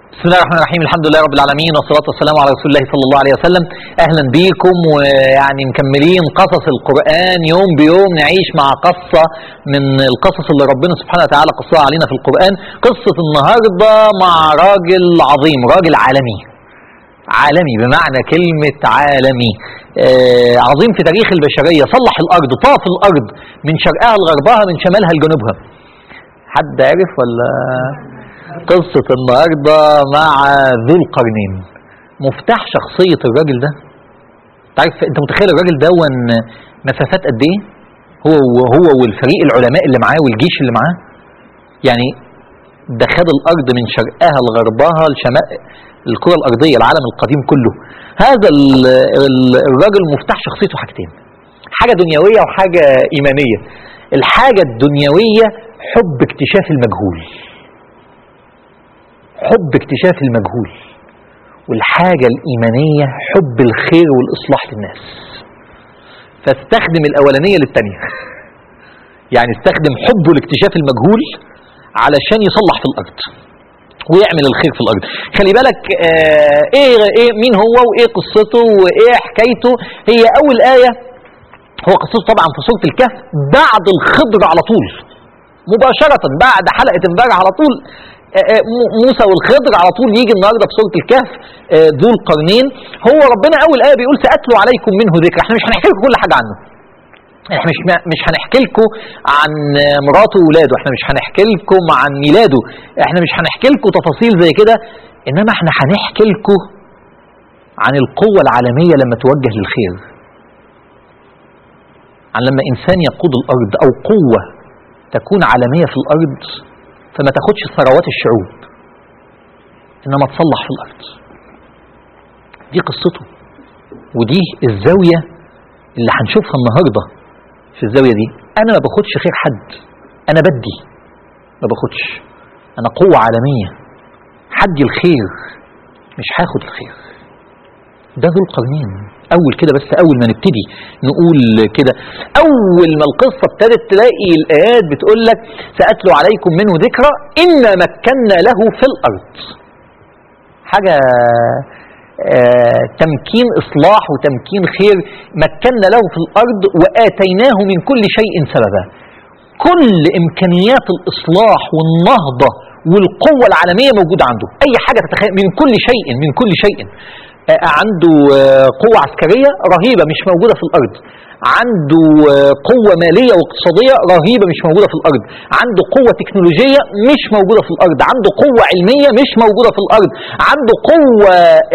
بسم الله الرحمن الرحيم. الحمد لله رب العالمين، والصلاة والسلام على رسول الله صلى الله عليه وسلم. أهلا بيكم، ويعني مكملين قصص القرآن يوم بيوم، نعيش مع قصة من القصص اللي ربنا سبحانه وتعالى قصها علينا في القرآن. قصة النهاردة مع راجل عظيم، راجل عالمي، عالمي بمعنى كلمة عالمي، عظيم في تاريخ البشرية. صلح الأرض، طاف الأرض من شرقها لغربها، من شمالها لجنوبها. حد عرف ولا؟ قصة النهاردة مع ذو القرنين. مفتاح شخصية الراجل ده، تعرف انت متخيل الراجل ده مسافات قد ايه؟ هو والفريق العلماء اللي معاه والجيش اللي معاه، يعني ده خد الارض من شرقها لغربها لشمال الكرة الارضية، العالم القديم كله. هذا الراجل مفتاح شخصيته حاجتين، حاجة دنيوية وحاجة ايمانية. الحاجة الدنيوية حب اكتشاف المجهول، حب اكتشاف المجهول. والحاجة الإيمانية حب الخير والإصلاح للناس. فاستخدم الأولانية للتانية يعني استخدم حبه لاكتشاف المجهول علشان يصلح في الأرض ويعمل الخير في الأرض. خلي بالك ايه مين هو وايه قصته وايه حكايته. هي أول آية، هو قصته طبعا في سورة الكهف بعد الخضر على طول، مباشرة بعد حلقة امبارح على طول. موسى والخضر على طول يجي النهارده في سورة الكهف ذو القرنين. هو ربنا اول آية بيقول سأتلو عليكم منه ذكر. احنا مش هنحكي لكم كل حاجة عنه، احنا مش هنحكي لكم عن مراته وولاده، احنا مش هنحكي لكم عن ميلاده، احنا مش هنحكي لكم تفاصيل زي كده، انما احنا هنحكي لكم عن القوة العالمية لما توجه للخير، عن لما انسان يقود الارض او قوة تكون عالمية في الارض، فما تاخدش ثروات الشعوب انما تصلح في الارض. دي قصته، ودي الزاوية اللي هنشوفها النهاردة. في الزاوية دي انا ما باخدش خير حد، انا بدي، ما باخدش، انا قوة عالمية حدي الخير، مش هاخد الخير. ده ذو القرنين. اول كده بس، اول ما نبتدي نقول كده، اول ما القصة ابتدت تلاقي الايات بتقول لك سأتلو عليكم منه ذكرى إنا مكنا له في الارض. حاجة تمكين اصلاح وتمكين خير. مكنا له في الارض واتيناه من كل شيء سببا. كل امكانيات الاصلاح والنهضة والقوة العالمية موجودة عنده. اي حاجة تتخيل، من كل شيء، من كل شيء. عنده قوة عسكرية رهيبة مش موجودة في الأرض، عنده قوة مالية واقتصادية رهيبة مش موجودة في الأرض، عنده قوة تكنولوجية مش موجودة في الأرض، عنده قوة علمية مش موجودة في الأرض، عنده قوة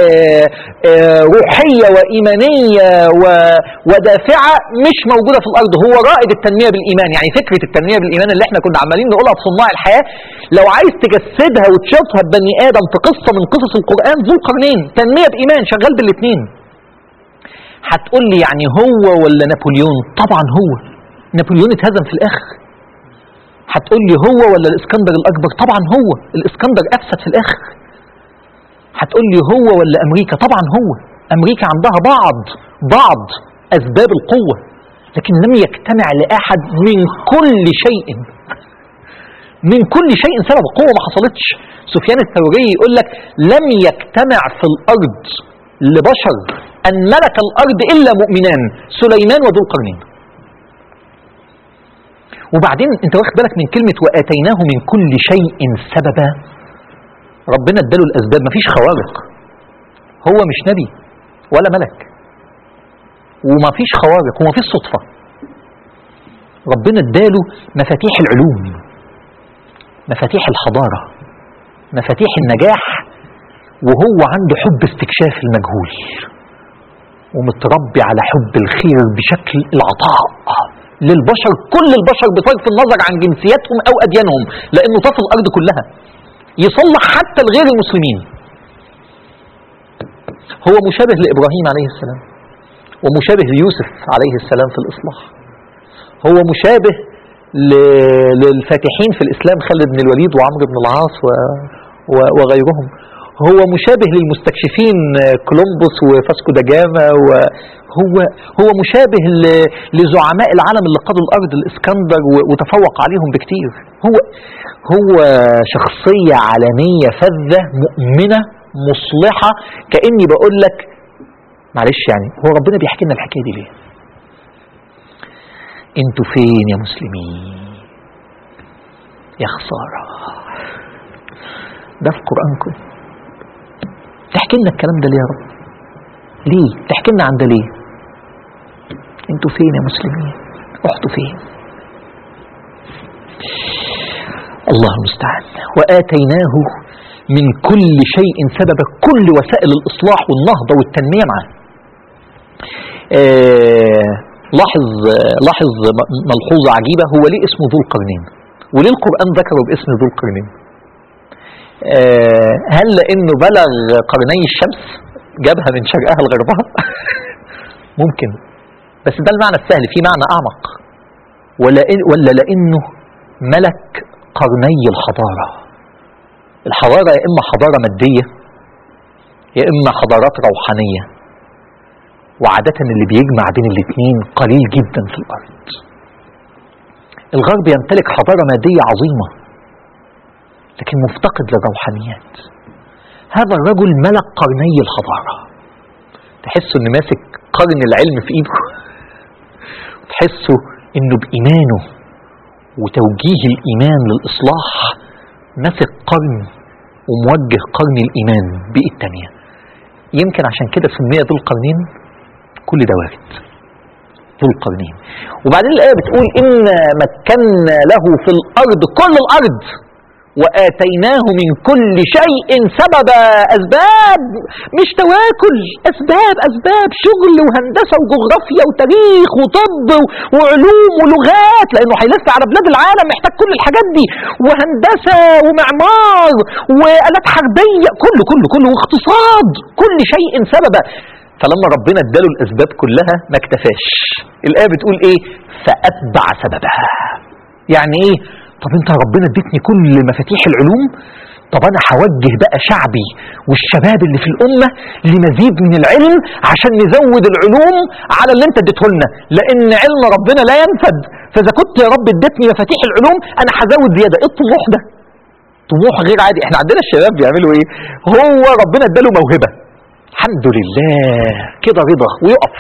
روحية وإيمانية ودافعة مش موجودة في الأرض. هو رائد التنمية بالإيمان. يعني فكرة التنمية بالإيمان اللي احنا كنا عمالين نقولها في صناع الحياة، لو عايز تجسدها وتشوفها ببني آدم في قصة من قصص القرآن، ذو القرنين تنمية بإيمان، شغال بالاثنين. هتقول لي يعني هو ولا نابليون؟ طبعا هو. نابليون اتهزم في الاخر. هتقول لي هو ولا الاسكندر الاكبر؟ طبعا هو. الاسكندر افسد في الاخر. هتقول لي هو ولا امريكا؟ طبعا هو. امريكا عندها بعض اسباب القوة، لكن لم يجتمع لاحد من كل شيء، من كل شيء سبب قوة ما حصلتش. سفيان الثوري يقول لك لم يجتمع في الارض لبشر أن ملك الأرض إلا مؤمنان، سليمان وذو القرنين. وبعدين أنت واخد بالك من كلمة وآتيناه من كل شيء سببا؟ ربنا اداله الأسباب، مفيش خوارق، هو مش نبي ولا ملك، ومفيش خوارق ومفيش صدفة. ربنا اداله مفاتيح العلوم، مفاتيح الحضارة، مفاتيح النجاح، وهو عنده حب استكشاف المجهول، ومتربي على حب الخير بشكل العطاء للبشر، كل البشر بصرف النظر عن جنسياتهم او اديانهم، لانه طاف الارض كلها يصلح حتى الغير المسلمين. هو مشابه لابراهيم عليه السلام، ومشابه ليوسف عليه السلام في الاصلاح، هو مشابه للفاتحين في الاسلام، خالد بن الوليد وعمرو بن العاص وغيرهم. هو مشابه للمستكشفين كولومبوس وفاسكو دا جاما، هو مشابه لزعماء العالم اللي قادوا الارض، الاسكندر وتفوق عليهم بكتير. هو شخصية عالمية فذة مؤمنة مصلحة. كأني بقول لك معلش يعني هو ربنا بيحكي لنا الحكاية دي ليه؟ انتوا فين يا مسلمين؟ يا خسارة ده في قرآنكم. تحكي لنا الكلام ده ليه يا رب؟ ليه تحكي لنا عن ده ليه؟ انتوا فين يا مسلمين؟ رحتوا فين؟ الله المستعان. وآتيناه من كل شيء سببا، كل وسائل الإصلاح والنهضة والتنمية معاه. لاحظ ملحوظة عجيبة، هو ليه اسمه ذو القرنين؟ وليه القرآن ذكره باسم ذو القرنين؟ هل لأنه بلغ قرني الشمس جابها من شرقها لغربها؟ ممكن، بس ده المعنى السهل، في معنى أعمق. ولا لأنه ملك قرني الحضارة. الحضارة يا إما حضارة مادية يا إما حضارات روحانية، وعادة اللي بيجمع بين الاثنين قليل جدا في الأرض. الغرب يمتلك حضارة مادية عظيمة لكن مفتقد للروحانيات. هذا الرجل ملك قرني الحضارة، تحسه انه ماسك قرن العلم في ايده، تحسه انه بإيمانه وتوجيه الإيمان للإصلاح ماسك قرن وموجه قرن الإيمان بإيد تانية. يمكن عشان كده سمي ذو القرنين. كل ده وارد، ذو القرنين. وبعدين الآية بتقول إن مكنا له في الأرض، كل الأرض، وآتيناه من كل شيء سببا. أسباب مش تواكل، أسباب شغل وهندسة وجغرافيا وتاريخ وطب وعلوم ولغات، لأنه هيلف على بلاد العالم محتاج كل الحاجات دي، وهندسة ومعمار وآلات حربية، كله واقتصاد، كل شيء سببا. فلما ربنا اداله الأسباب كلها ما اكتفاش. الآية بتقول إيه؟ فأتبع سببها. يعني إيه؟ طب انت ربنا اديتني كل مفاتيح العلوم، طب انا هوجه بقى شعبي والشباب اللي في الامه لمزيد من العلم عشان نزود العلوم على اللي انت اديته لنا، لان علم ربنا لا ينفد. فاذا كنت يا رب اديتني مفاتيح العلوم انا هزود زياده. ايه الطموح ده؟ طموح غير عادي. احنا عندنا الشباب بيعملوا ايه؟ هو ربنا اداله موهبه، الحمد لله كده رضا ويقف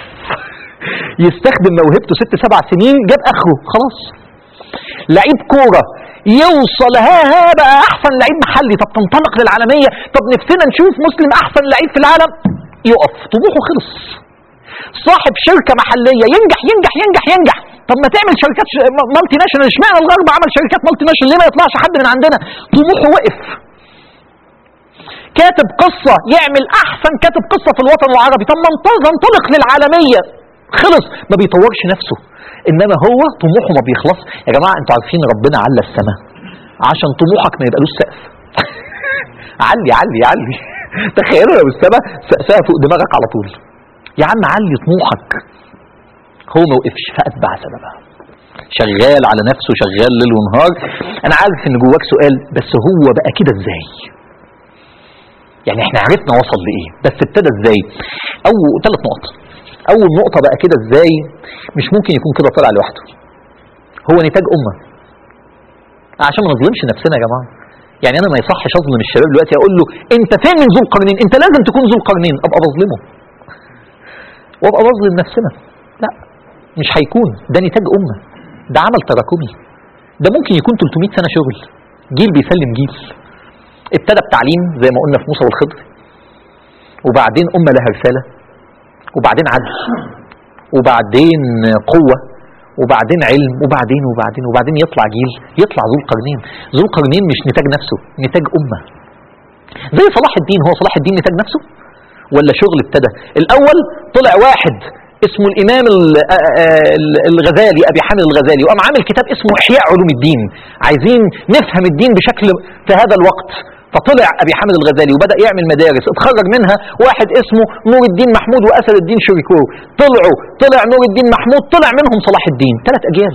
يستخدم موهبته 6-7 سنين، جاب اخره خلاص. لعيب كورة يوصل ها بقى احسن لعيب محلي، طب تنطلق للعالمية، طب نفسنا نشوف مسلم احسن لعيب في العالم، يقف طموحه خلص. صاحب شركة محلية ينجح، طب ما تعمل شركات مالتي ناشونال، اشمعنى الغرب عمل شركات مالتي ناشونال، ليه ما يطلعش حد من عندنا؟ طموحه وقف. كاتب قصة يعمل احسن كاتب قصة في الوطن العربي، طب ما انطلق للعالمية، خلص، ما بيطورش نفسه. انما هو طموحه ما بيخلص. يا جماعه انتوا عارفين ربنا على السماء عشان طموحك ما يبقالوش سقف. علي تخيلوا لو السماء سقفها فوق دماغك على طول. يا عم علي طموحك. هو ما وقفش، فاتبع سببها، شغال على نفسه، شغال ليل ونهار. انا عارف ان جواك سؤال، بس هو بقى كده ازاي؟ يعني احنا عرفنا وصل لايه، بس ابتدى ازاي؟ او 3 نقط. اول نقطة بقى كده ازاي؟ مش ممكن يكون كده طلع لوحده، هو نتاج امة. عشان ما نظلمش نفسنا يا جماعة. يعني انا ما يصحش اظلم الشباب دلوقتي اقول له انت فين من ذو القرنين، انت لازم تكون ذو القرنين، ابقى بظلمه وابقى بظلم نفسنا. لا مش هيكون، ده نتاج امة، ده عمل تراكمي، ده ممكن يكون 300 سنة شغل، جيل بيسلم جيل. ابتدى بتعليم زي ما قلنا في موسى والخضر، وبعدين امة لها رسالة، وبعدين عدل، وبعدين قوة، وبعدين علم، وبعدين يطلع جيل، يطلع ذو القرنين. ذو القرنين مش نتاج نفسه، نتاج أمة. زي صلاح الدين، هو صلاح الدين نتاج نفسه ولا شغل ابتدى؟ الأول طلع واحد اسمه الإمام الغزالي، أبي حامد الغزالي، وقام عامل كتاب اسمه إحياء علوم الدين، عايزين نفهم الدين بشكل في هذا الوقت. فطلع أبي حامد الغزالي وبدأ يعمل مدارس، اتخرج منها واحد اسمه نور الدين محمود وأسد الدين شريكو، طلع نور الدين محمود، طلع منهم صلاح الدين، 3 أجيال.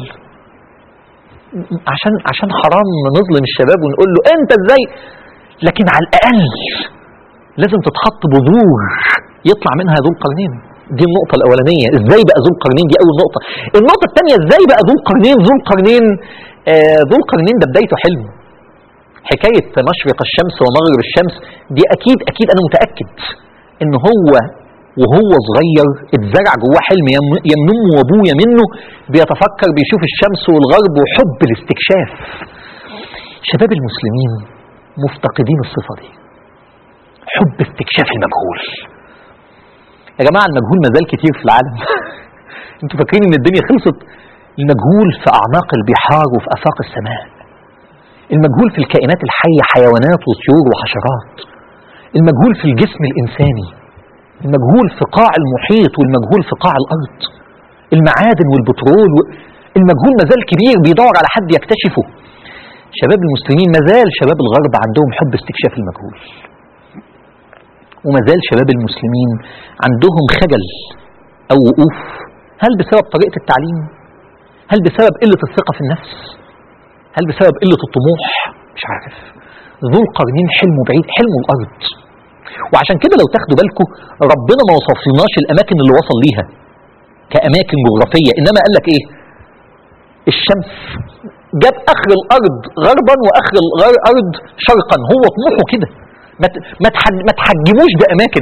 عشان حرام نظلم الشباب ونقول له أنت إزاي، لكن على الأقل لازم تتحط بذور يطلع منها ذو القرنين. دي النقطة الأولانية، ازاي بقى ذو القرنين، دي أول نقطة. النقطة الثانية، ازاي بقى ذو القرنين؟ ذو القرنين ذو القرنين ده بدايته حلم. حكاية مشرق الشمس ومغرب الشمس دي أكيد أنا متأكد إن هو وهو صغير اتزرع جواه حلم، يمنم وابويا منه بيتفكر بيشوف الشمس والغرب وحب الاستكشاف. شباب المسلمين مفتقدين الصفة دي، حب استكشاف المجهول. يا جماعة المجهول مازال كتير في العالم. انتوا فاكرين ان الدنيا خلصت؟ المجهول في أعماق البحار وفي آفاق السماء، المجهول في الكائنات الحية، حيوانات وطيور وحشرات، المجهول في الجسم الإنساني، المجهول في قاع المحيط والمجهول في قاع الأرض، المعادن والبترول المجهول مازال كبير بيدور على حد يكتشفه. شباب المسلمين مازال شباب الغرب عندهم حب استكشاف المجهول، ومازال شباب المسلمين عندهم خجل أو وقوف. هل بسبب طريقة التعليم؟ هل بسبب قلة الثقة في النفس؟ هل بسبب قلة الطموح؟ مش عارف. ذو القرنين حلمه بعيد، حلمه الأرض. وعشان كده لو تاخدوا بالكم ربنا ما وصفلناش الأماكن اللي وصل ليها كأماكن جغرافية، إنما قال لك إيه؟ الشمس، جاب آخر الأرض غربا وآخر الأرض شرقا. هو طموحه كده، ما تحجموش بأماكن.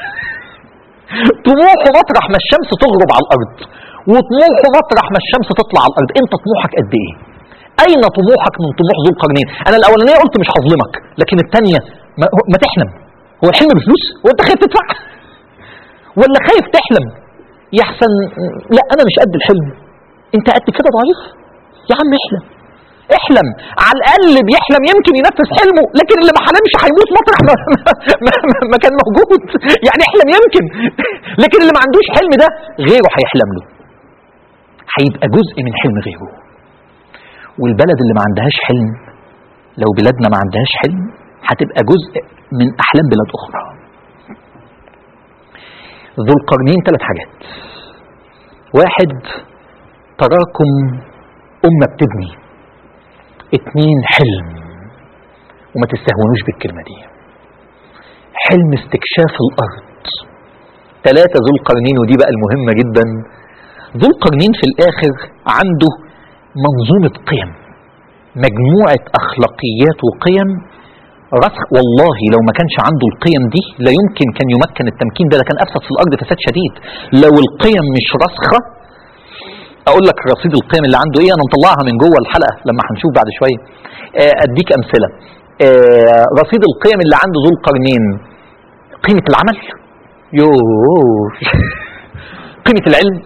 طموحه مطرح ما الشمس تغرب على الأرض، وطموحه مطرح ما الشمس تطلع على الأرض. أنت طموحك قد إيه؟ أين طموحك من طموح ذو القرنين؟ أنا الأولانية قلت مش هظلمك، لكن الثانية ما تحلم. هو الحلم بفلوس؟ وأنت خايف تدفع؟ ولا خايف تحلم؟ يحسن لا أنا مش قد الحلم. أنت قد كده ضعيف؟ يا عم احلم، احلم. على الأقل اللي بيحلم يمكن ينفذ حلمه، لكن اللي ما حلمش هيموت مطرح ما كان موجود. يعني احلم يمكن، لكن اللي ما عندوش حلم ده غيره هيحلم له، هيبقى جزء من حلم غيره. والبلد اللي ما عندهاش حلم، لو بلادنا ما عندهاش حلم، هتبقى جزء من أحلام بلاد أخرى. ذو القرنين 3 حاجات. 1 تراكم أمة بتبني. 2 حلم، وما تستهونوش بالكلمة دي، حلم استكشاف الأرض. 3 ذو القرنين، ودي بقى المهمة جدا. ذو القرنين في الآخر عنده منظومة قيم، مجموعة أخلاقيات وقيم رسخ. والله لو ما كانش عنده القيم دي لا يمكن كان يمكن التمكين ده كان أفسد في الأرض فساد شديد. لو القيم مش راسخة، أقول لك رصيد القيم اللي عنده إيه، أنا مطلعها من جوه الحلقة لما هنشوف بعد شوية. أديك أمثلة. رصيد القيم اللي عنده ذو القرنين: قيمة العمل، قيمة العلم،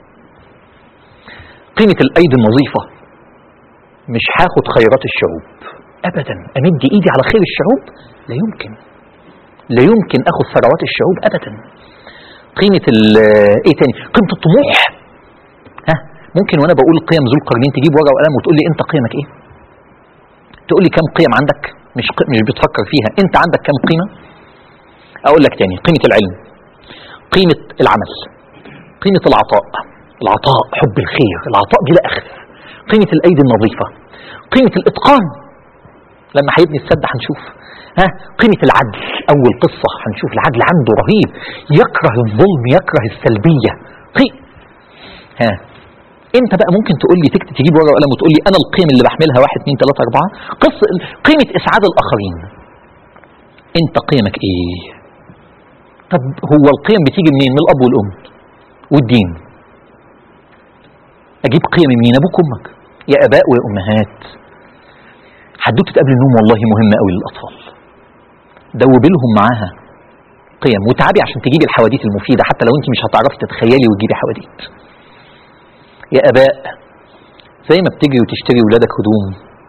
قيمة الأيدي النظيفة. مش هاخد خيرات الشعوب أبدا، أمد إيدي على خير الشعوب، لا يمكن، لا يمكن أخذ ثروات الشعوب أبدا. قيمة إيه تاني؟ قيمة الطموح. ممكن وانا بقول قيم ذو القرنين تجيب ورقه وقلم وتقول لي انت قيمك ايه؟ تقول لي كم قيم عندك؟ مش بتفكر فيها، انت عندك كم قيمه؟ اقول لك تاني: قيمه العلم، قيمه العمل، قيمه العطاء، حب الخير، العطاء بلا اخذ، قيمه الايدي النظيفه، قيمه الاتقان. لما هيبني السد هنشوف. قيمه العدل، اول قصه هنشوف العدل عنده رهيب، يكره الظلم، يكره السلبيه. انت بقى ممكن تقول لي تجيب ورقه وقلم وتقول لي انا القيم اللي بحملها 1 2 3 4. قيمه اسعاد الاخرين. انت قيمك ايه؟ طب هو القيم بتيجي منين؟ من الاب والام والدين. اجيب قيم منين؟ ابوك وامك، يا اباء ويا امهات. حدوته قبل النوم والله مهمه قوي للاطفال، دوب لهم معاها قيم، وتعبي عشان تجيبي الحواديت المفيده حتى لو انت مش هتعرفي تتخيلي وتجيبي حواديت. يا اباء، زي ما بتجري وتشتري ولادك هدوم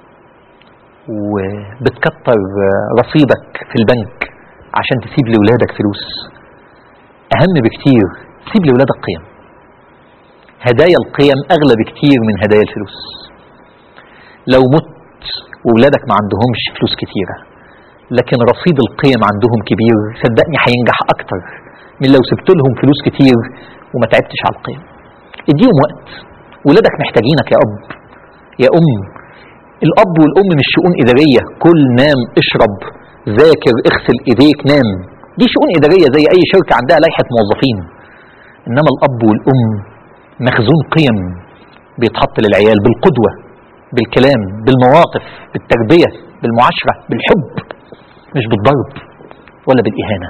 وبتكتر رصيدك في البنك عشان تسيب لولادك فلوس، اهم بكتير سيب لولادك قيم. هدايا القيم اغلى بكتير من هدايا الفلوس. لو مت وولادك ما عندهمش فلوس كتيرة لكن رصيد القيم عندهم كبير، صدقني هينجح اكتر من لو سبت لهم فلوس كتير وما تعبتش على القيم. اديهم وقت، ولادك محتاجينك يا اب يا ام. الاب والام مش شؤون اداريه، كل، نام، اشرب، ذاكر، اغسل ايديك، نام. دي شؤون إدارية زي أي شركة عندها لائحة موظفين. إنما الأب والأم مخزون قيم بيتحط للعيال بالقدوة، بالكلام، بالمواقف، بالتربية، بالمعاشرة، بالحب، مش بالضرب ولا بالإهانة.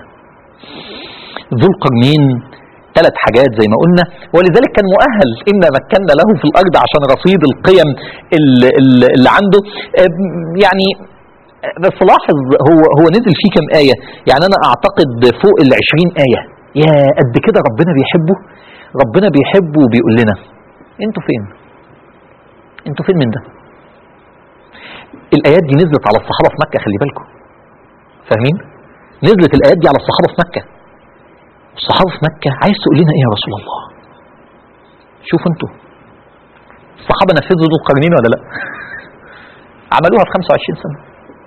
ذو القرنين 3 حاجات زي ما قلنا، ولذلك كان مؤهل إن مكنا له في الأرض عشان رصيد القيم اللي عنده. يعني بس لاحظ هو نزل فيه كم آية، يعني أنا أعتقد فوق 20 آية. يا قد كده ربنا بيحبه، ربنا بيحبه وبيقول لنا انتوا فين؟ انتوا فين من ده؟ الآيات دي نزلت على الصحابة في مكة، خلي بالكم، فاهمين؟ نزلت الآيات دي على الصحابة في مكة. الصحابة في مكة عايز تقول لنا ايه يا رسول الله؟ شوفوا انتوا الصحابة نفذوا ذو القرنين ولا لا؟ عملوها في 25 سنة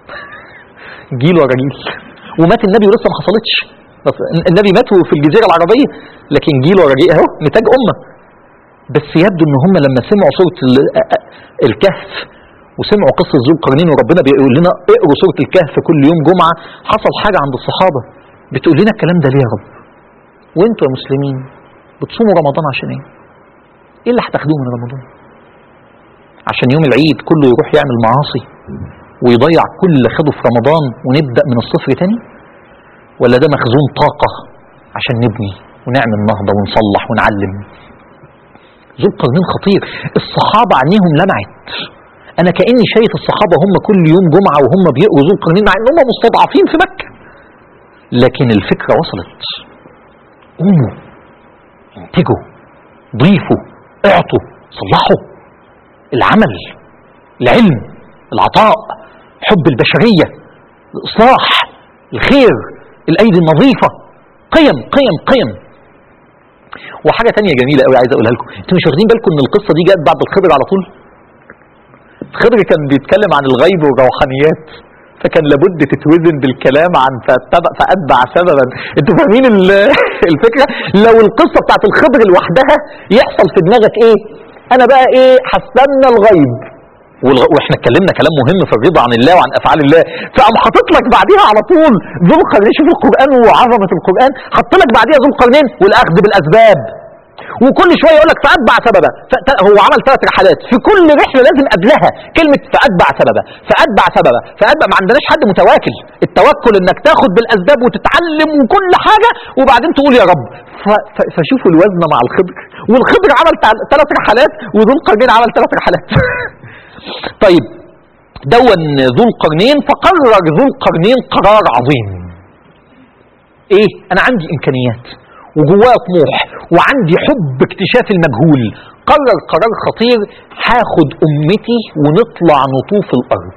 جيل ورا جيل، ومات النبي ولسه ما حصلتش. النبي مات في الجزيرة العربية، لكن جيل ورا جيل اهو نتاج أمة. بس يبدو ان هم لما سمعوا سورة الكهف وسمعوا قصة ذو القرنين، وربنا بيقول لنا اقروا سورة الكهف كل يوم جمعة، حصل حاجة عند الصحابة بتقول لنا الكلام ده ليه يا رب؟ وانتوا يا مسلمين بتصوموا رمضان عشان ايه؟ ايه اللي هتاخدوه من رمضان؟ عشان يوم العيد كله يروح يعمل معاصي ويضيع كل اللي خده في رمضان ونبدأ من الصفر تاني؟ ولا ده مخزون طاقة عشان نبني ونعمل نهضة ونصلح ونعلم؟ ذو القرنين خطير. الصحابة عينيهم لمعت. انا كأني شايف الصحابة هم كل يوم جمعة وهم بيقروا ذو القرنين، مع ان هم مستضعفين في مكة، لكن الفكرة وصلت. قوموا، انتجوا، ضيفوا، اعطوا، صلحوا. العمل، العلم، العطاء، حب البشرية، الإصلاح، الخير، الأيدي النظيفة، قيم قيم قيم. وحاجة تانية جميلة قوي عايز أقولها لكم، انتوا مش واخدين بالكم إن القصة دي جت بعد الخضر على طول؟ الخضر كان بيتكلم عن الغيب والروحانيات، فكان لابد تتوزن بالكلام عن فأتبع سببا. انتوا فاهمين الفكرة؟ لو القصة بتاعت الخضر لوحدها يحصل في دماغك ايه؟ انا بقى ايه؟ هستنى الغيب، واحنا اتكلمنا كلام مهم في الرضا عن الله وعن افعال الله، فقام حاطط لك بعديها على طول ذو القرنين. شوف القرآن وعظمة القرآن، حط لك بعديها ذو القرنين والاخذ بالاسباب، وكل شويه يقول لك فاتبع سببا. هو عمل 3 رحلات، في كل رحله لازم قبلها كلمه فاتبع سببا فاتبع سببا فاتبع. ما عندناش حد متواكل، التوكل انك تاخد بالاسباب وتتعلم وكل حاجه وبعدين تقول يا رب. فشوفوا الوزن مع الخضر، والخضر عمل 3 رحلات وذو القرنين عمل 3 رحلات. طيب دون ذو القرنين، فقرر ذو القرنين قرار عظيم. ايه؟ انا عندي امكانيات وجوايا طموح وعندي حب اكتشاف المجهول. قرر قرار خطير، هاخد امتي ونطلع نطوف الارض.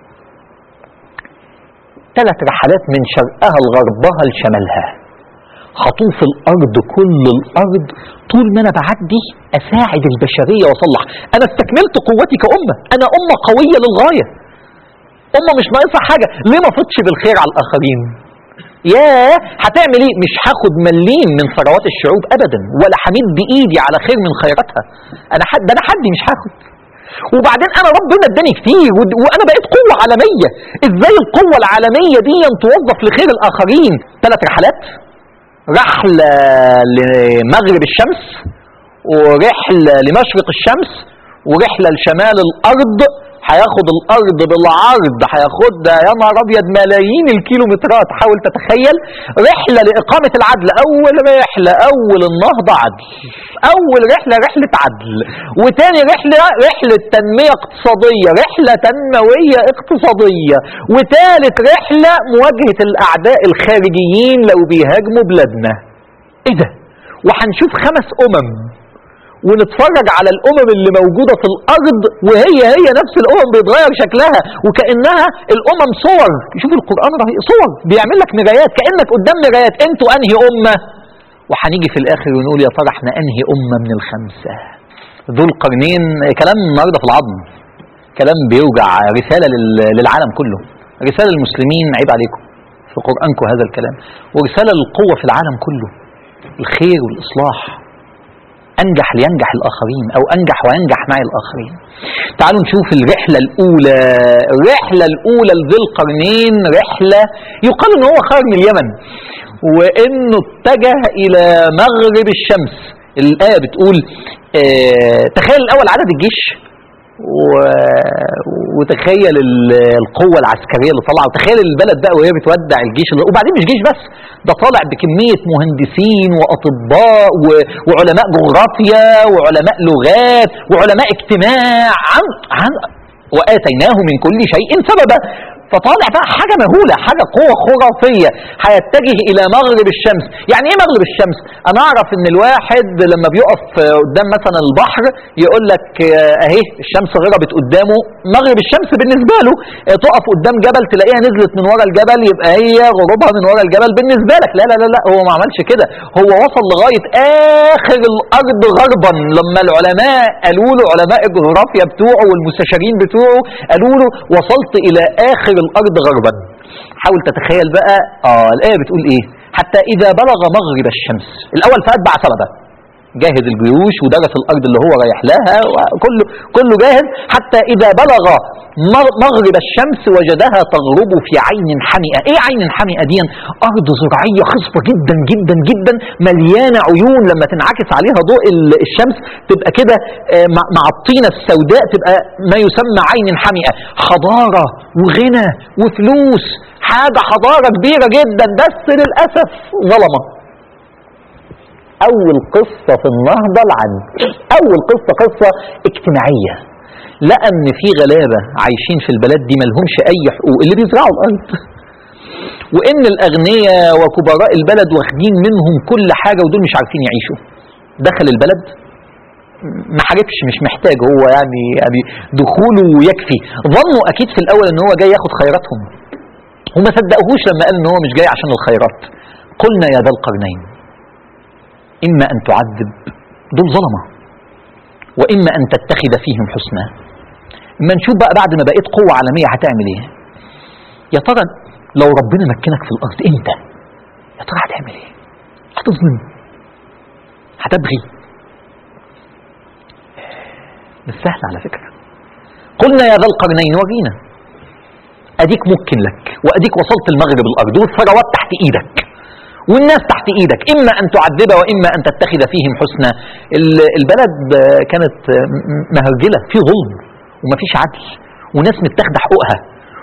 3 رحلات من شرقها لغربها لشمالها، هطوف الارض كل الارض. طول ما انا بعدي اساعد البشرية واصلح. انا استكملت قوتي كأمة، انا امة قوية للغاية، امة مش ناقصها حاجة. ليه ما فضش بالخير على الاخرين؟ هتعمل ايه؟ مش هاخد مليم من ثروات الشعوب ابدا، ولا همد بايدي على خير من خيراتها. انا حدي مش هاخد. وبعدين انا ربنا اداني كتير وانا بقيت قوة عالمية. ازاي القوة العالمية دي توظف لخير الاخرين؟ 3 رحلات، رحلة لمغرب الشمس، ورحلة لمشرق الشمس، ورحلة لشمال الارض. هياخد الارض بالعرض، هياخدها يا نهار ابيض ملايين الكيلومترات. حاول تتخيل. رحله لاقامه العدل، اول رحله اول النهضه عدل، اول رحله رحله عدل، وتاني رحله تنميه اقتصاديه، رحله تنمويه اقتصاديه، وتالت رحله مواجهه الاعداء الخارجيين لو بيهاجموا بلادنا. ايه ده؟ وهنشوف 5 ونتفرج على الامم اللي موجودة في الارض وهي نفس الامم بيتغير شكلها وكأنها الامم صور. شوف القرآن رهيب، صور بيعمل لك مرايات، كأنك قدام مرايات. انتوا انهي امة؟ وهنيجي في الاخر ونقول يا ترى احنا انهي امة من ال5؟ ذو القرنين كلام النهارده في العظم، كلام بيوجع، رسالة للعالم كله، رسالة للمسلمين، عيب عليكم في قرآنكم هذا الكلام، ورسالة للقوة في العالم كله، الخير والإصلاح. أنجح لينجح الآخرين، أو أنجح وينجح معي الآخرين. تعالوا نشوف الرحلة الأولى. الرحلة الأولى لذي القرنين رحلة يقال إن هو خرج من اليمن، وانه اتجه الى مغرب الشمس. الآية بتقول تخيل الاول عدد الجيش وتخيل القوة العسكرية اللي طالعة، وتخيل البلد بقى وهي بتودع الجيش وبعدين مش جيش بس، ده طالع بكمية مهندسين وأطباء وعلماء جغرافيا وعلماء لغات وعلماء اجتماع عن وآتيناه من كل شيء سببا. فطالع بقى حاجة مهولة، حاجة قوة خرافية، هيتجه إلى مغرب الشمس. يعني إيه مغرب الشمس؟ أنا أعرف إن الواحد لما بيقف قدام مثلا البحر يقول لك أهي الشمس غربت قدامه، مغرب الشمس بالنسبة له. تقف قدام جبل تلاقيها نزلت من ورا الجبل، يبقى هي غروبها من ورا الجبل بالنسبة لك. لا لا لا لا، هو ما عملش كده، هو وصل لغاية آخر الأرض غربا. لما العلماء قالوا له، علماء الجغرافيا بتوعه والمستشارين بتوعه قالوا له وصلت إلى آخر الأرض غربا. حاول تتخيل بقى الآية بتقول إيه؟ حتى إذا بلغ مغرب الشمس، الأول فأتبع سببه، جاهز الجيوش ودرس الأرض اللي هو رايح لها كله جاهز. حتى إذا بلغ مغرب الشمس وجدها تغرب في عين حمئة. إيه عين حمئة دي؟ أرض زراعية خصبة جدا جدا جدا، مليانة عيون، لما تنعكس عليها ضوء الشمس تبقى كده مع الطينة السوداء تبقى ما يسمى عين حمئة. حضارة وغنى وفلوس، حاجة حضارة كبيرة جدا، بس للأسف ظلمة. أول قصة في النهضة العدل، أول قصة اجتماعية، لقى إن في غلابة عايشين في البلد دي ملهمش أي حقوق، اللي بيزرعوا الأرض، وإن الأغنياء وكبراء البلد واخدين منهم كل حاجة ودول مش عارفين يعيشوا. دخل البلد ما حاربش، مش محتاج، هو يعني دخوله يكفي. ظنوا أكيد في الأول إن هو جاي ياخد خيراتهم، وما صدقوهوش لما قال إن هو مش جاي عشان الخيرات. قلنا يا ذا القرنين إما أن تعذب دول ظلمة، وإما أن تتخذ فيهم حسنا. ما نشوف بقى بعد ما بقيت قوة عالمية هتعمل إيه. يا ترى لو ربنا مكنك في الأرض أنت يا ترى هتعمل إيه؟ هتظلم؟ هتبغي؟ مش سهل على فكرة. قلنا يا ذا القرنين ورينا، أديك ممكن لك، وأديك وصلت المغرب الأرض والثروات تحت إيدك والناس تحت ايدك، اما ان تعذب واما ان تتخذ فيهم حسنا. البلد كانت مهرجله، في ظلم ومفيش عدل وناس متاخده حقوقها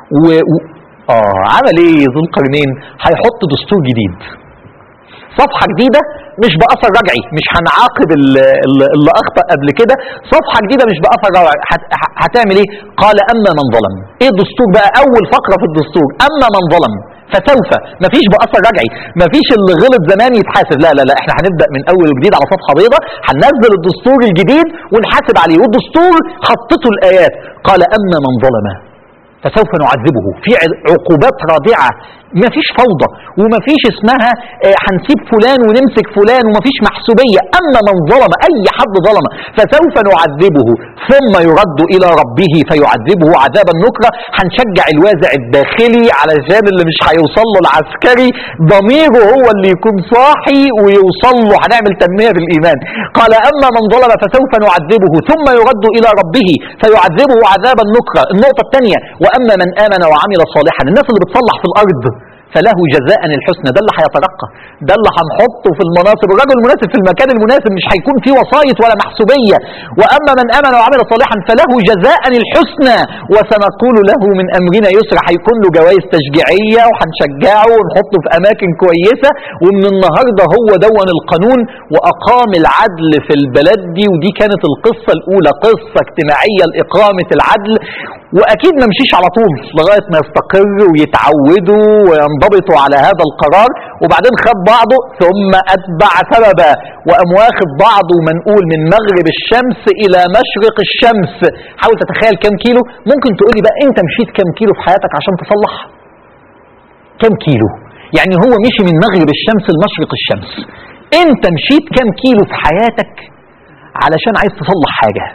عمل ايه ذو القرنين؟ هيحط دستور جديد، صفحه جديده مش باثر رجعي، مش هنعاقب اللي اخطا قبل كده، صفحه جديده مش باثر رجعي. هتعمل ايه؟ قال اما من ظلم. ايه الدستور بقى؟ اول فقره في الدستور اما من ظلم فسوف، مفيش بأثر رجعي، مفيش اللي غلط زمان يتحاسب، لا لا لا، احنا هنبدأ من اول وجديد على صفحة بيضاء، هننزل الدستور الجديد ونحاسب عليه. والدستور خطته الآيات، قال أما من ظلم فسوف نعذبه، في عقوبات رادعة، مفيش فوضى ومفيش اسمها هنسيب فلان ونمسك فلان، ومفيش محسوبية. أما من ظلم، أي حد ظلم فسوف نعذبه ثم يرد إلى ربه فيعذبه عذابا نكرا. هنشجع الوازع الداخلي علشان اللي مش هيوصل له العسكري ضميره هو اللي يكون صاحي ويوصل له، هنعمل تنمية بالإيمان. قال أما من ظلم فسوف نعذبه ثم يرد إلى ربه فيعذبه عذابا نكرا. النقطة الثانية وأما من آمن وعمل صالحا، الناس اللي بتصلح في الأرض فله جزاء الحسنى، ده اللي هيترقى، ده اللي هنحطه في المناصب، الرجل المناسب في المكان المناسب، مش هيكون فيه وسايط ولا محسوبية. وأما من آمن وعمل صالحا فله جزاء الحسنى وسنقول له من أمرنا يسرا، هيكون له جوائز تشجيعية وهنشجعه ونحطه في أماكن كويسة. ومن النهاردة هو دون القانون وأقام العدل في البلد دي. ودي كانت القصة الأولى، قصة اجتماعية لإقامة العدل. وأكيد ما مشيش على طول لغاية ما يستقر ويتعودوا وينضبطوا على هذا القرار، وبعدين خد بعضه ثم أتبع سببا وقام واخد بعضه منقول من مغرب الشمس إلى مشرق الشمس. حاول تتخيل كم كيلو. ممكن تقولي بقى أنت مشيت كم كيلو في حياتك عشان تصلح؟ كم كيلو؟ يعني هو مشي من مغرب الشمس لمشرق الشمس، أنت مشيت كم كيلو في حياتك علشان عايز تصلح حاجة؟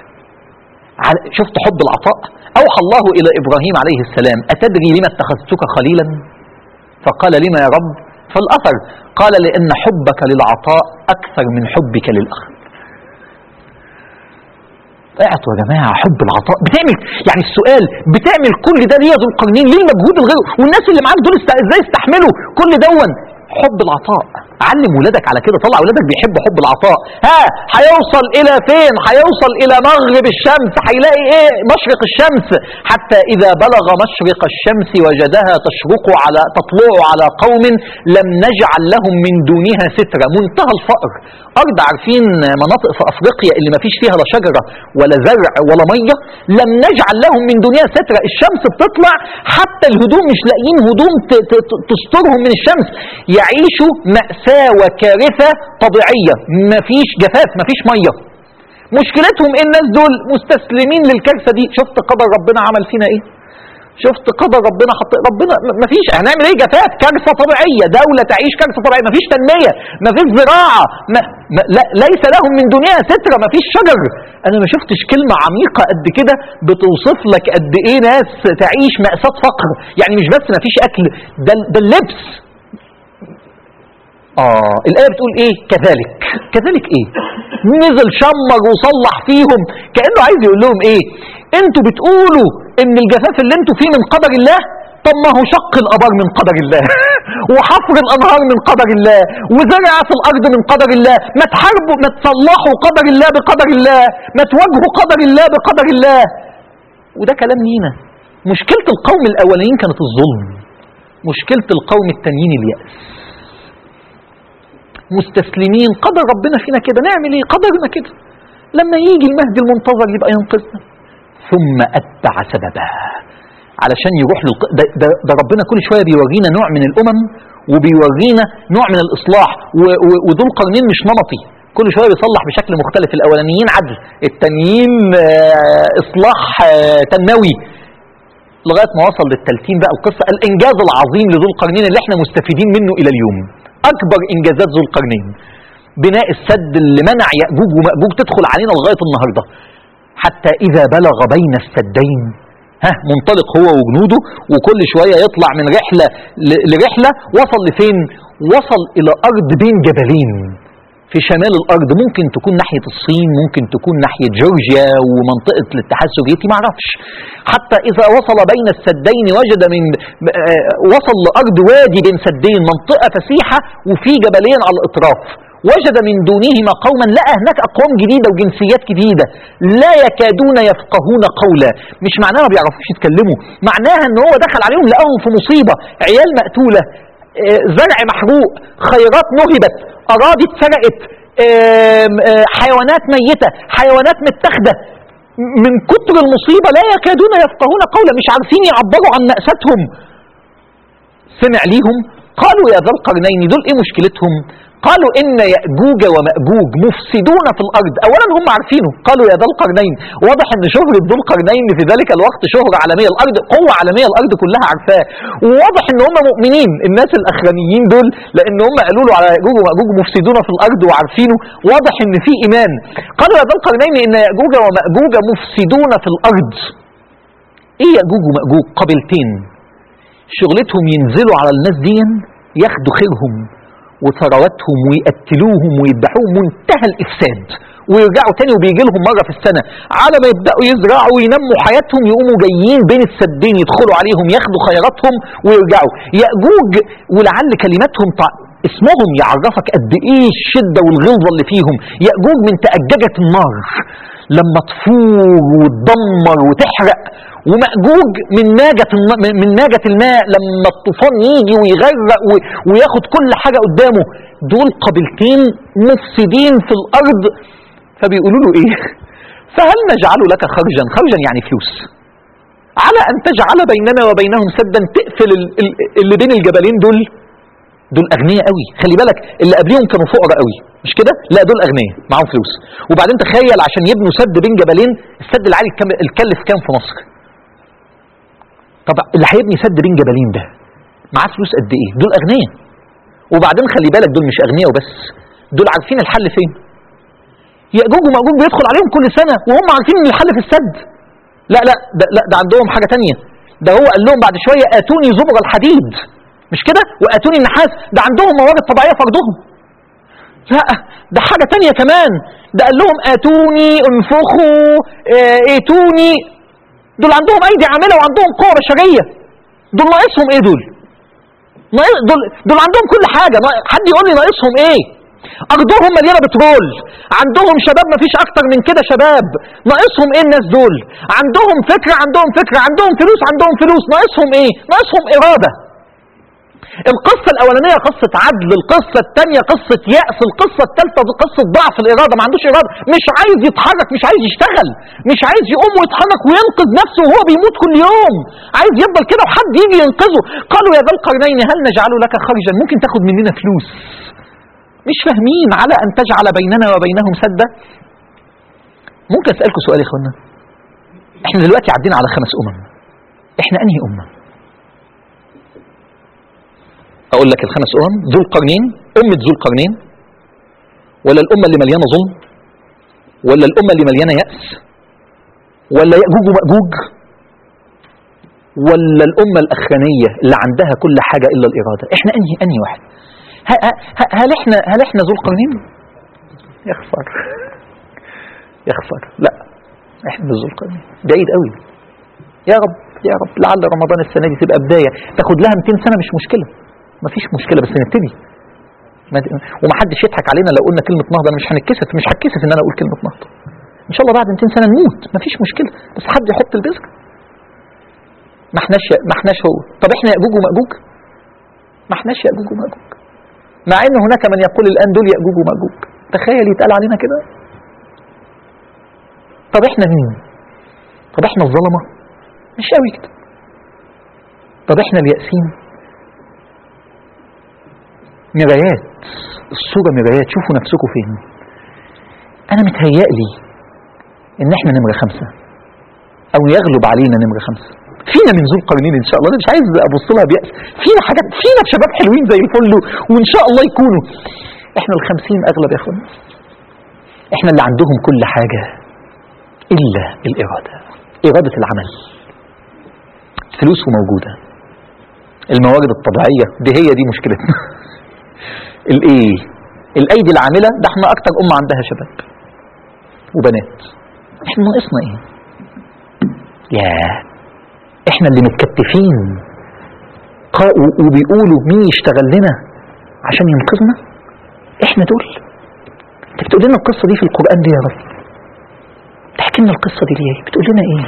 شفت حب العطاء؟ أوحى الله إلى إبراهيم عليه السلام أتدري لما اتخذتك خليلا؟ فقال لما يا رب؟ فالأثر قال لأن حبك للعطاء أكثر من حبك للأخذ. اعطوا يا جماعة، حب العطاء بتعمل، يعني السؤال بتعمل كل ده ليه يا ذو القرنين؟ ليه المجهود الغير؟ والناس اللي معاك دول ازاي استحملوا كل دون؟ حب العطاء. علم ولادك على كده، طلع ولادك بيحبوا حب العطاء. هيوصل الى فين؟ هيوصل الى مغرب الشمس، هيلاقي ايه؟ مشرق الشمس. حتى اذا بلغ مشرق الشمس وجدها تطلع على قوم لم نجعل لهم من دونها سترة. منتهى الفقر، ارض عارفين مناطق في افريقيا اللي ما فيش فيها لا شجرة ولا زرع ولا مية، لم نجعل لهم من دونها سترة. الشمس بتطلع حتى الهدوم مش لاقيين هدوم تسترهم من الشمس، يعيشوا مأساة وكارثة طبيعية، مفيش جفاف مفيش مية. مشكلتهم إيه الناس دول؟ مستسلمين للكارثة دي. شفت قدر ربنا عمل فينا ايه؟ شفت قدر ربنا ربنا مفيش، هنعمل ايه؟ جفاف، كارثة طبيعية، دولة تعيش كارثة طبيعية، مفيش تنمية، مفيش زراعة، ليس لهم من دنيا سترة، مفيش شجر. انا ما شفتش كلمة عميقة قد كده بتوصف لك قد ايه ناس تعيش مأساة فقر. يعني مش بس مفيش اكل، ده اللبس. الآية بتقول ايه؟ كذلك ايه؟ نزل شمر وصلح فيهم، كأنه عايز يقول لهم ايه؟ انتوا بتقولوا ان الجفاف اللي انتوا فيه من قدر الله، طب ما هو شق الابار من قدر الله وحفر الانهار من قدر الله وزرع في الارض من قدر الله. ما تحاربوا، ما تصلحوا قدر الله بقدر الله، ما تواجهوا قدر الله بقدر الله. وده كلام لينا. مشكلة القوم الاولين كانت الظلم، مشكلة القوم التانيين اليأس. مستسلمين، قدر ربنا فينا كده، نعمل ايه؟ قدرنا كده. لما يجي المهدي المنتظر يبقى ينقذنا. ثم أتبع سببا، علشان يروح ده ربنا كل شوية بيورينا نوع من الأمم وبيورينا نوع من الإصلاح. وذو القرنين مش نمطي، كل شوية بيصلح بشكل مختلف. الأولانيين عدل، التانيين إصلاح تنموي، لغاية ما وصل للتلتين بقى القصة، الإنجاز العظيم لذو القرنين اللي احنا مستفيدين منه إلى اليوم. أكبر إنجازات ذو القرنين بناء السد اللي منع يأجوج ومأجوج تدخل علينا لغاية النهاردة. حتى إذا بلغ بين السدين، منطلق هو وجنوده، وكل شوية يطلع من رحلة لرحلة. وصل لفين؟ وصل إلى أرض بين جبلين في شمال الأرض، ممكن تكون ناحية الصين، ممكن تكون ناحية جورجيا ومنطقة الاتحاد السوفيتي، معرفش. حتى إذا وصل بين السدين وجد وصل لأرض وادي بين سدين، منطقة فسيحة وفي جبلين على الأطراف. وجد من دونهما قوما، لقى هناك أقوام جديدة وجنسيات جديدة، لا يكادون يفقهون قولا. مش معناها ما بيعرفوش يتكلموا، معناها ان هو دخل عليهم لقاهم في مصيبة، عيال مقتولة، زرع محروق، خيرات نهبت، أراضي اتسرقت، حيوانات ميتة، حيوانات متاخدة. من كتر المصيبة لا يكادون يفقهون قولا، مش عارفين يعبروا عن مأساتهم. سمع ليهم، قالوا يا ذا القرنين، دول ايه مشكلتهم؟ قالوا إن يأجوج ومأجوج مفسدون في الأرض. أولا هم عارفينه، قالوا يا ذا القرنين، واضح أن شهرة ذو القرنين في ذلك الوقت شهرة عالمية، الأرض قوة عالمية، الأرض كلها عارفاه. وواضح أن هم مؤمنين الناس الأخرانيين دول، لأن هم قالوا له على يأجوج ومأجوج مفسدون في الأرض وعارفينه، واضح أن في إيمان. قالوا يا ذا القرنين إن يأجوج ومأجوج مفسدون في الأرض. إيه يأجوج ومأجوج؟ قبيلتين شغلتهم ينزلوا على الناس دي ياخدوا خيرهم وثرواتهم ويقتلوهم ويذبحوهم، منتهى الإفساد، ويرجعوا تاني وبيجي لهم مرة في السنة. على ما يبدأوا يزرعوا وينموا حياتهم يقوموا جايين بين السدين يدخلوا عليهم ياخدوا خيراتهم ويرجعوا. يأجوج ولعل كلماتهم اسمهم يعرفك قد ايه الشدة والغلظة اللي فيهم. يأجوج من تأججت النار لما تفور وتدمر وتحرق، ومأجوج من ناجة الماء لما الطوفان يجي ويغرق وياخد كل حاجة قدامه. دول قبيلتين مفسدين في الأرض. فبيقولوا له ايه؟ فهل نجعل لك خرجا يعني فلوس، على أن تجعل بيننا وبينهم سدا، تقفل اللي بين الجبلين. دول أغنياء قوي، خلي بالك اللي قبليهم كانوا فقراء قوي، مش كده؟ لا دول أغنياء معاهم فلوس. وبعدين تخيل عشان يبنوا سد بين جبلين، السد العالي الكلف كام في مصر؟ طب اللي هيبني سد بين جبلين ده معاه فلوس قد ايه؟ دول أغنياء. وبعدين خلي بالك دول مش أغنياء وبس، دول عارفين الحل فين. يأجوج ومأجوج بيدخل عليهم كل سنة وهم عارفين ان الحل في السد. لا ده عندهم حاجة تانية. ده هو قال لهم بعد شوية آتوني زبر الحديد، مش كده؟ وآتوني النحاس. ده عندهم موارد طبيعية في أرضهم. لا ده حاجة تانية كمان، ده قال لهم آتوني انفخوا ائتوني. دول عندهم أيدي عاملة وعندهم قوة بشرية. دول ناقصهم ايه دول؟ دول عندهم كل حاجة، حد يقول لي ناقصهم ايه؟ أرضهم مليانة بترول، عندهم شباب مفيش أكتر من كده شباب، ناقصهم إيه الناس دول؟ عندهم فكرة، عندهم فلوس، ناقصهم إيه؟ ناقصهم إرادة. القصة الأولانية قصة عدل، القصة الثانية قصة يأس، القصة الثالثة قصة ضعف الإرادة، ما عندوش إرادة، مش عايز يتحرك، مش عايز يشتغل، مش عايز يقوم ويتحرك وينقذ نفسه وهو بيموت كل يوم، عايز يفضل كده وحد يجي ينقذه. قالوا يا ذا القرنين هل نجعل لك خرجا، ممكن تاخد مننا فلوس؟ مش فاهمين على أن تجعل بيننا وبينهم سدا. ممكن أسألكم سؤال يا إخوانا، إحنا دلوقتي عدينا على 5 أمم، إحنا أنهي أمة؟ أقول لك ال5 أمم، ذو القرنين، أمة ذو القرنين، ولا الأمة اللي مليانة ظلم، ولا الأمة اللي مليانة يأس، ولا يأجوج ومأجوج، ولا الأمة الأخرانية اللي عندها كل حاجة إلا الإرادة؟ إحنا أنهي واحد؟ هل احنا ذو القرنين؟ يخسر لا، احنا ذو القرنين، بعيد قوي. يا رب لعل رمضان السنة دي تبقى بداية، تاخد لها 200 سنة مش مشكلة، مفيش مشكلة، بس نبتدي. ومحدش يضحك علينا لو قلنا كلمة نهضة، انا مش هتكسف ان انا اقول كلمة نهضة. ان شاء الله بعد 200 سنة نموت، مفيش مشكلة، بس حد يحط البذر. ما احناش هو. طب احنا يأجوج ومأجوج؟ ما احناش يأجوج ومأجوج، مع ان هناك من يقول الآن دول يأجوج ومأجوج. تخيل يتقال علينا كده. طب احنا مين؟ طب احنا الظلمة؟ مش قوي كده. طب احنا اليأسين؟ مرايات، الصورة مرايات، شوفوا نفسكم فين. انا متهيألي ان احنا نمرة 5 او يغلب علينا نمرة 5. فينا من ذو القرنين ان شاء الله، انا مش عايز ابص لها بيأس، فينا حاجات، فينا شباب حلوين زي الفل وان شاء الله يكونوا. احنا ال50 اغلب يا اخوانا، احنا اللي عندهم كل حاجة الا الإرادة، إرادة العمل. فلوسه موجودة، الموارد الطبيعية دي هي دي مشكلتنا. الايه؟ الايدي العاملة، ده احنا اكتر امة عندها شباب وبنات، احنا ناقصنا ايه؟ احنا اللي متكتفين وبيقولوا مين يشتغل لنا عشان ينقذنا؟ احنا دول. انت بتقول لنا القصة دي في القرآن ليه يا رب؟ تحكي لنا القصة دي ليه؟ بتقول لنا ايه؟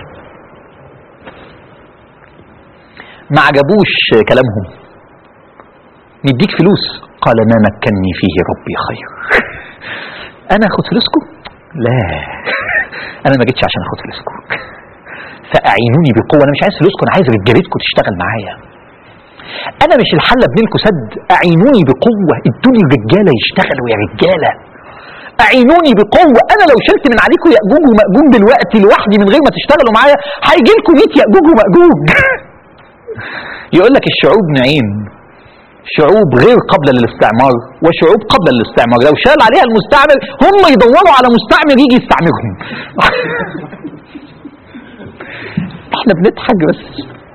ما عجبوش كلامهم. نديك فلوس، قال ما مكنني فيه ربي خير. انا اخد فلوسكم؟ لا، انا ما جيتش عشان اخد فلوسكم. فاعينوني بقوه، انا مش عايز فلوسكم، انا عايز رجالتكم تشتغل معايا. انا مش الحله ابنلكم سد، اعينوني بقوه، ادوني رجاله يشتغلوا يا رجاله. اعينوني بقوه، انا لو شلت من عليكم ياجوج وماجوج دلوقتي لوحدي من غير ما تشتغلوا معايا هيجي لكم 100 ياجوج وماجوج. يقول لك الشعوب نوعين، شعوب غير قابله للاستعمار وشعوب قابله للاستعمار. لو شال عليها المستعمر هم يدوروا على مستعمر يجي يستعمرهم. احنا بنضحك بس.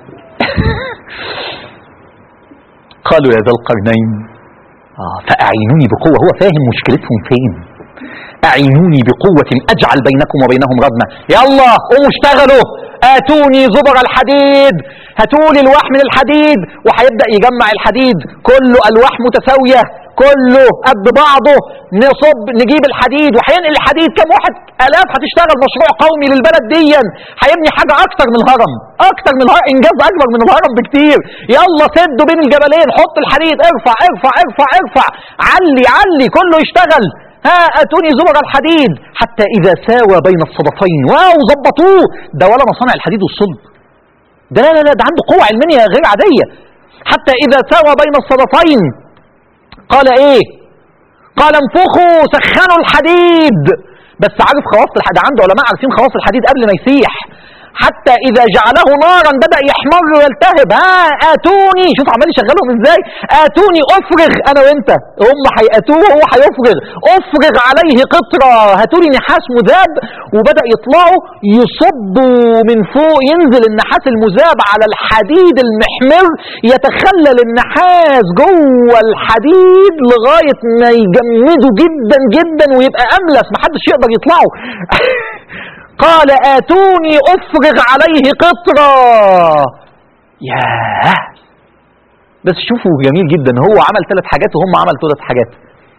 قالوا يا ذا القرنين فأعينوني بقوة. هو فاهم مشكلتهم فين. أعينوني بقوة أجعل بينكم وبينهم ردمة. يلا قوموا اشتغلوا، آتوني زبر الحديد، هاتولي الواح من الحديد. وهيبدأ يجمع الحديد كله ألواح متساوية، كله قد بعضه، نصب نجيب الحديد وهينقل الحديد. كم واحد؟ آلاف هتشتغل مشروع قومي للبلد ديا، هيبني حاجة أكتر من الهرم، أكتر من الهرم، إنجاز أكبر من الهرم بكتير. يلا سدوا بين الجبلين، حط الحديد، ارفع ارفع ارفع ارفع، علي علي، كله يشتغل. ها اتوني زبر الحديد حتى اذا ساوى بين الصدفين. واو ظبطوه، ده ولا مصانع الحديد والصلب، ده لا لا لا، ده عنده قوة علمية غير عادية. حتى اذا ساوى بين الصدفين قال ايه؟ قال انفخوا سخنوا الحديد. بس عارف خواص الحديد، عنده علماء عارفين خواص الحديد قبل ما يسيح. حتى اذا جعله نارا بدأ يحمر ويلتهب. ها اتوني، شوف عمال يشغلهم ازاي. اتوني افرغ، انا وانت، هم هياتوه وهو هيفرغ. افرغ عليه قطرة، هاتولي نحاس مذاب. وبدأ يطلعوا يصبوا من فوق، ينزل النحاس المذاب على الحديد المحمر، يتخلل النحاس جوه الحديد لغاية ما يجمده جدا جدا ويبقى املس محدش يقدر يطلعه. قال آتوني أفرغ عليه قطرة. ياه، بس شوفوا جميل جدا، هو عمل 3 حاجات وهم عملوا 3 حاجات.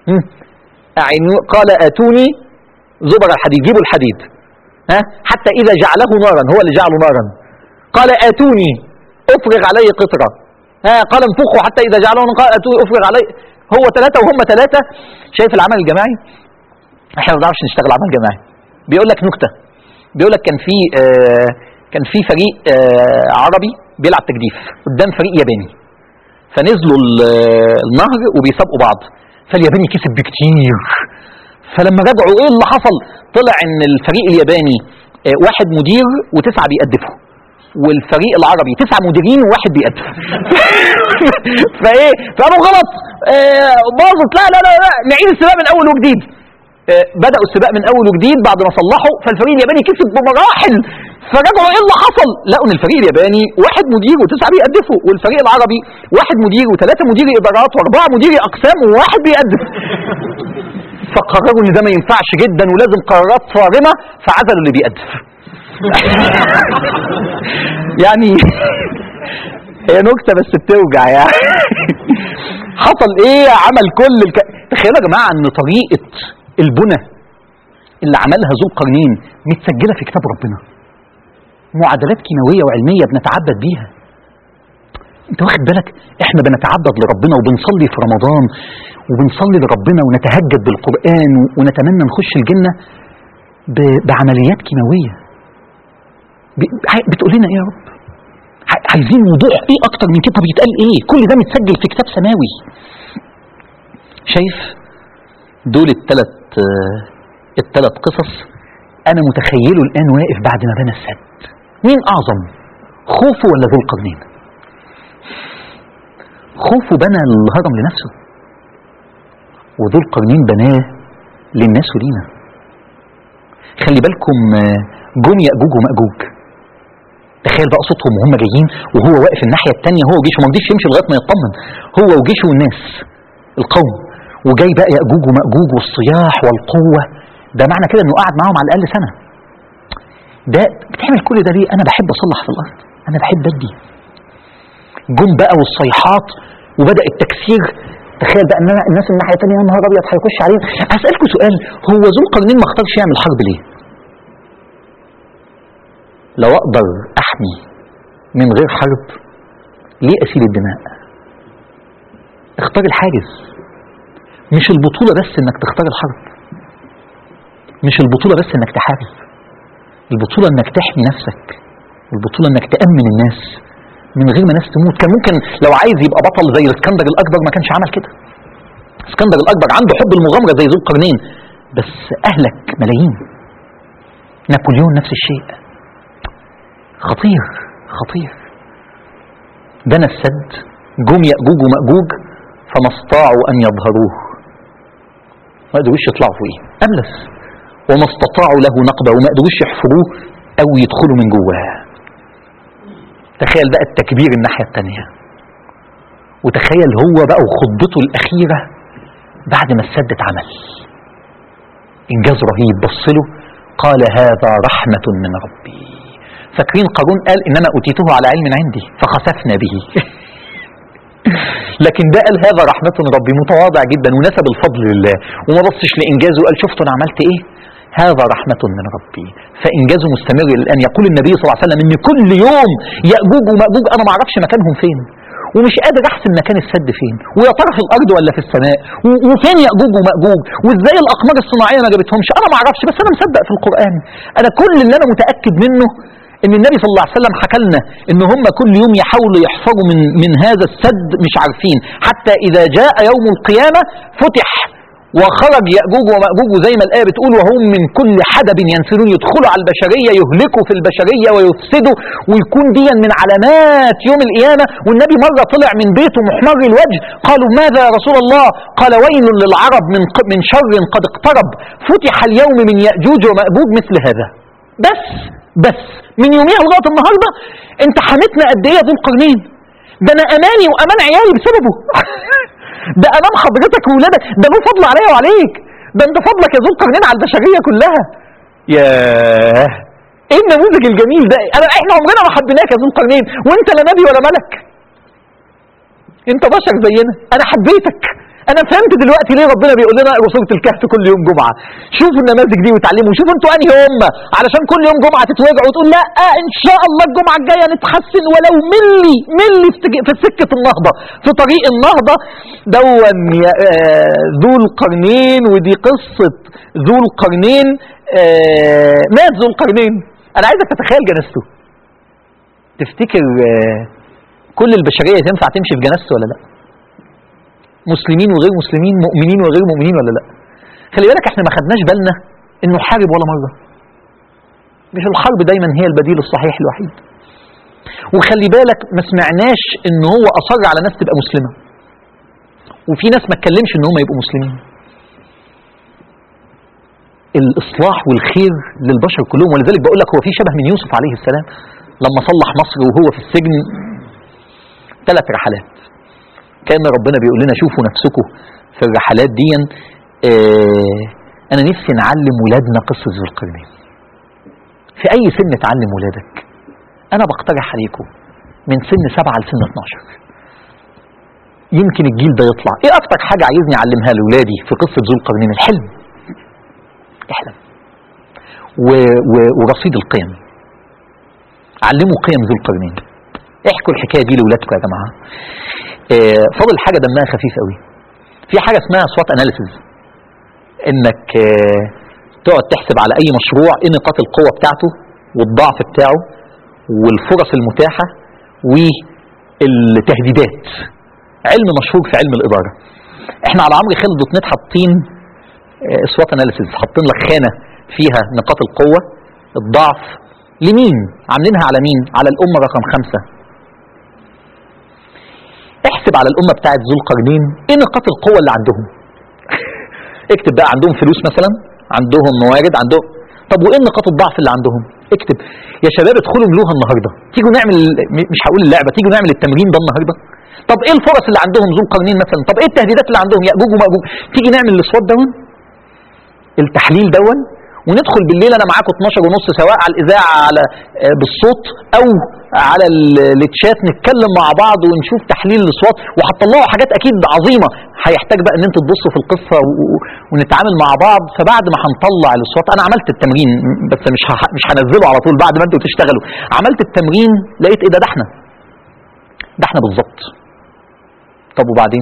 قال اتوني زبر الحديد، جيبوا الحديد حتى اذا جعله نارا، هو اللي جعله نارا. قال اتوني افرغ علي قطرة، قال انفخوا حتى اذا جعله نارا، قال اتوني افرغ علي. هو 3 وهم 3. شايف العمل الجماعي؟ احنا ما بنعرفش نشتغل عمل جماعي. بيقول لك نكته، بيقول لك كان في فريق عربي بيلعب تجديف قدام فريق ياباني، فنزلوا النهر وبيسابقوا بعض، فالياباني كسب بكتير. فلما رجعوا ايه اللي حصل؟ طلع ان الفريق الياباني 1 مدير و9 بيقدفوا، والفريق العربي 9 مديرين و1 بيقدف. فايه فقالوا غلط، باظت، لا لا لا لا نعيد السباق من اول وجديد. بدأوا السباق من اول وجديد بعد ما صلحوا، فالفريق الياباني كسب بمراحل. فرجعوا ايه اللي حصل؟ لقوا ان الفريق الياباني 1 مدير و9 بيقدفوا، والفريق العربي 1 مدير و3 مدير ادارات و4 مدير اقسام و1 بيقدف. فقرروا ان ده ما ينفعش جدا ولازم قرارات صارمه، فعزلوا اللي بيقدف. يعني هي نكته بس بتوجع يعني. حصل ايه؟ عمل كل تخيلوا يا جماعه ان طريقه البنى اللي عملها ذو القرنين متسجله في كتاب ربنا، معادلات كيماويه وعلميه بنتعبد بيها. انت واخد بالك؟ احنا بنتعبد لربنا وبنصلي في رمضان وبنصلي لربنا ونتهجد بالقرآن ونتمنى نخش الجنة بعمليات كيماوية. بتقول لنا ايه يا رب؟ عايزين وضوح ايه اكتر من كده؟ بيتقال ايه؟ كل ده متسجل في كتاب سماوي. شايف دول الثلاث قصص؟ انا متخيله الان واقف بعد ما بنى السد. مين اعظم، خوفو ولا ذو القرنين؟ خوفو بنى الهرم لنفسه، وذو القرنين بناه للناس ولينا. خلي بالكم جم يأجوج ومأجوج، تخيل بقى صوتهم وهم جايين وهو واقف الناحية التانية، هو وجيشه، ما رضيش يمشي لغاية ما يطمن، هو وجيشه والناس القوم، وجاي بقى يأجوج ومأجوج والصياح والقوة. ده معنى كده انه قعد معاهم على الأقل سنة. ده بتعمل كل ده ليه؟ انا بحب اصلح في الارض، انا بحب ادي. جم بقى والصيحات وبدأ التكسير. تخيل بقى ان الناس من الناحيه الثانيه يا نهار ابيض هيخش عليهم. اسالكم سؤال، هو ذو القرنين ما اختارش يعمل حرب ليه؟ لو اقدر احمي من غير حرب ليه اسيل الدماء؟ اختار الحاجز. مش البطوله بس انك تختار الحرب، مش البطوله بس انك تحارب، البطوله انك تحمي نفسك، البطوله انك تامن الناس من غير ما ناس تموت. كان ممكن لو عايز يبقى بطل زي الاسكندر الاكبر ما كانش عمل كده. الاسكندر الاكبر عنده حب المغامره زي ذو القرنين، بس اهلك ملايين. نابليون نفس الشيء. خطير خطير. بنى السد، جم يأجوج ومأجوج فما استطاعوا ان يظهروه، ما قدروش يطلعوا فوقيه، املس. وما استطاعوا له نقبه، وما قدروش يحفروه او يدخلوا من جواه. تخيل بقى التكبير الناحية التانية، وتخيل هو بقى وخطبته الأخيرة بعد ما السد اتعمل. إنجاز رهيب. بصله قال هذا رحمة من ربي. فاكرين قارون قال إنما أوتيته على علم عندي فخسفنا به. لكن ده قال هذا رحمة من ربي، متواضع جدا ونسب الفضل لله وما بصش لإنجازه وقال شفتوا أنا عملت إيه؟ هذا رحمة من ربي. فإنجازه مستمر الآن. يقول النبي صلى الله عليه وسلم إن كل يوم يأجوج ومأجوج أنا ما أعرفش مكانهم فين، ومش قادر أحسن مكان السد فين، ويا ترى في الأرض ولا في السماء، وفين يأجوج ومأجوج، وإزاي الأقمار الصناعية ما جابتهمش، أنا ما أعرفش. بس أنا مصدق في القرآن. أنا كل اللي أنا متأكد منه إن النبي صلى الله عليه وسلم حكى لنا إن هم كل يوم يحاولوا يحفروا من هذا السد مش عارفين، حتى إذا جاء يوم القيامة فتح وخرج يأجوج ومأجوج زي ما الآية بتقول وهم من كل حدب ينسلون، يدخلوا على البشرية يهلكوا في البشرية ويفسدوا، ويكون دي من علامات يوم القيامة. والنبي مرة طلع من بيته محمر الوجه، قالوا ماذا يا رسول الله؟ قال ويل للعرب من شر قد اقترب، فتح اليوم من يأجوج ومأجوج مثل هذا. بس من يوميها لغاية النهاردة انت حمتنا قد ايه يا ذو القرنين؟ ده انا اماني وامان عيالي بسببه. ده امام حضرتك وولادك، ده له فضل عليا وعليك، ده انت فضلك يا ذو القرنين على البشريه كلها. ياه ايه النموذج الجميل ده. احنا عمرنا ما حبيناك يا ذو القرنين، وانت لا نبي ولا ملك. انت بشر زينا، انا حبيتك، انا فهمت دلوقتي ليه ربنا بيقول لنا اقروا سوره الكهف كل يوم جمعه. شوفوا النماذج دي وتعلموا، شوفوا انتوا انهي امه، علشان كل يوم جمعه تتوجعوا وتقول لا ان شاء الله الجمعه الجايه نتحسن ولو ملي في سكه النهضه، في طريق النهضه. ذو القرنين، ودي قصه ذو القرنين. مات ذو القرنين، انا عايزك تتخيل جنازته. تفتكر كل البشريه تنفع تمشي في جنازته ولا لا؟ مسلمين وغير مسلمين، مؤمنين وغير مؤمنين ولا لا؟ خلي بالك احنا ما خدناش بالنا انه حارب ولا مره. مش الحرب دايما هي البديل الصحيح الوحيد. وخلي بالك ما سمعناش ان هو اصر على ناس تبقى مسلمه، وفي ناس ما اتكلمش ان هم يبقوا مسلمين. الاصلاح والخير للبشر كلهم. ولذلك بقول لك هو في شبه من يوسف عليه السلام لما صلح مصر وهو في السجن 3 رحلات. كان ربنا بيقول لنا شوفوا نفسكم في الرحلات دي. انا نفسي نعلم ولادنا قصة ذو القرنين. في اي سن تعلم ولادك؟ انا بقترح عليكم من سن 7 لسن 12. يمكن الجيل ده يطلع. ايه اكتر حاجة عايزني اعلمها لولادي في قصة ذو القرنين؟ الحلم. احلم. ورصيد القيم. علموا قيم ذو القرنين. احكوا الحكاية دي لولادكم يا جماعة. فضل حاجة دمها خفيف قوي. في حاجة اسمها SWOT analysis، انك تقعد تحسب على اي مشروع ايه نقاط القوة بتاعته والضعف بتاعه والفرص المتاحة والتهديدات. علم مشهور في علم الإدارة. احنا على عمرو خالد دوت نت حاطين SWOT analysis، حاطين لك خانة فيها نقاط القوة الضعف لمين، عاملينها على مين؟ على الأمة رقم 5. احسب على الأمة بتاعت ذو القرنين ايه نقاط القوة اللي عندهم. اكتب بقى عندهم فلوس مثلا، عندهم موارد، عندهم. طب وايه نقاط الضعف اللي عندهم؟ اكتب. يا شباب ادخلوا ملوها النهارده، تيجوا نعمل، مش هقول اللعبة، تيجوا نعمل التمرين ده النهارده. طب ايه الفرص اللي عندهم ذو القرنين مثلا؟ طب ايه التهديدات اللي عندهم يأجوج ومأجوج؟ تيجي نعمل السوات دون، التحليل دون، وندخل بالليل انا معاكم 12:30 سواء على الاذاعه على بالصوت او على التشات، نتكلم مع بعض ونشوف تحليل الاصوات، وهتطلعوا حاجات اكيد عظيمه. هيحتاج بقى ان انتوا تبصوا في القصه ونتعامل مع بعض. فبعد ما هنطلع الاصوات، انا عملت التمرين بس مش هنزله على طول، بعد ما انتوا تشتغلوا عملت التمرين لقيت ايه ده احنا بالظبط. طب وبعدين؟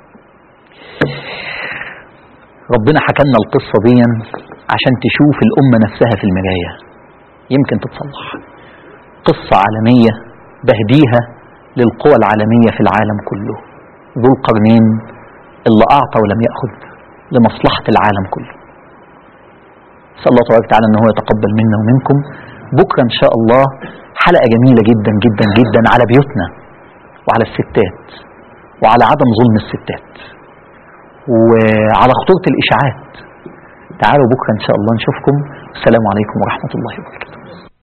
ربنا حكى لنا القصه دي عشان تشوف الأمة نفسها في المراية، يمكن تتصلح. قصة عالمية بهديها للقوى العالمية في العالم كله. ذو القرنين اللي أعطى ولم يأخذ لمصلحة العالم كله. صلى الله تبارك وتعالى أنه يتقبل منا ومنكم. بكرة إن شاء الله حلقة جميلة جدا جدا جدا على بيوتنا وعلى الستات وعلى عدم ظلم الستات وعلى خطورة الإشاعات. تعالوا بكرة إن شاء الله نشوفكم. السلام عليكم ورحمة الله وبركاته.